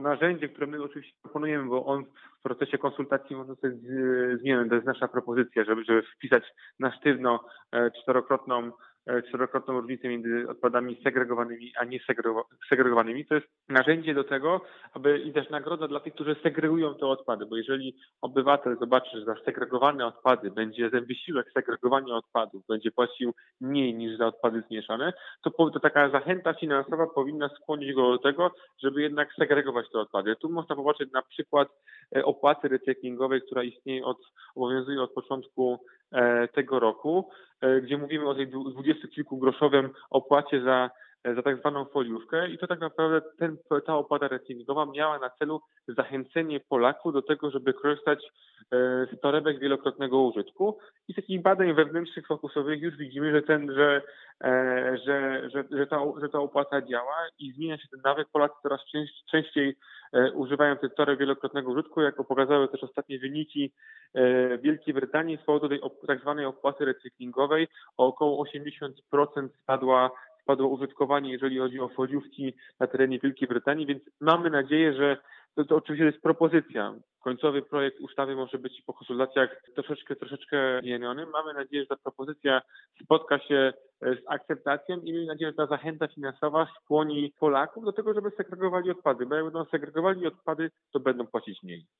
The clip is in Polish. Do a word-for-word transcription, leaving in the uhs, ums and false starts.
narzędzie, które my oczywiście proponujemy, bo on w procesie konsultacji może zostać z- zmieniony. To jest nasza propozycja, żeby, żeby wpisać na sztywno e, czterokrotną e, czterokrotną różnicę między odpadami segregowanymi a niesegregowanymi. To jest narzędzie do tego, aby i też nagroda dla tych, którzy segregują te odpady, bo jeżeli obywatel zobaczy, że za segregowane odpady będzie ten wysiłek segregowania odpadów, będzie płacił mniej niż za odpady zmieszane, to, po, to taka zachęta finansowa powinna skłonić go do tego, żeby jednak segregować te odpady. Tu można popatrzeć na przykład e, opłaty recyklingowej, która istnieje od, obowiązuje od początku e, tego roku, e, gdzie mówimy o tej dwudziestu kilku groszowym opłacie za za tak zwaną foliówkę i to tak naprawdę ten, ta opłata recyklingowa miała na celu zachęcenie Polaków do tego, żeby korzystać z torebek wielokrotnego użytku i z takich badań wewnętrznych, fokusowych już widzimy, że ten, że, że, że, że, ta, że ta opłata działa i zmienia się ten nawyk. Polacy coraz częściej używają tych toreb wielokrotnego użytku, jak pokazały też ostatnie wyniki w Wielkiej Brytanii z powodu tej tak zwanej opłaty recyklingowej o około osiemdziesiąt procent spadła spadło użytkowanie, jeżeli chodzi o foliówki na terenie Wielkiej Brytanii, więc mamy nadzieję, że to, to oczywiście jest propozycja. Końcowy projekt ustawy może być po konsultacjach troszeczkę, troszeczkę zmieniony. Mamy nadzieję, że ta propozycja spotka się z akceptacją i mamy nadzieję, że ta zachęta finansowa skłoni Polaków do tego, żeby segregowali odpady, bo jak będą segregowali odpady, to będą płacić mniej.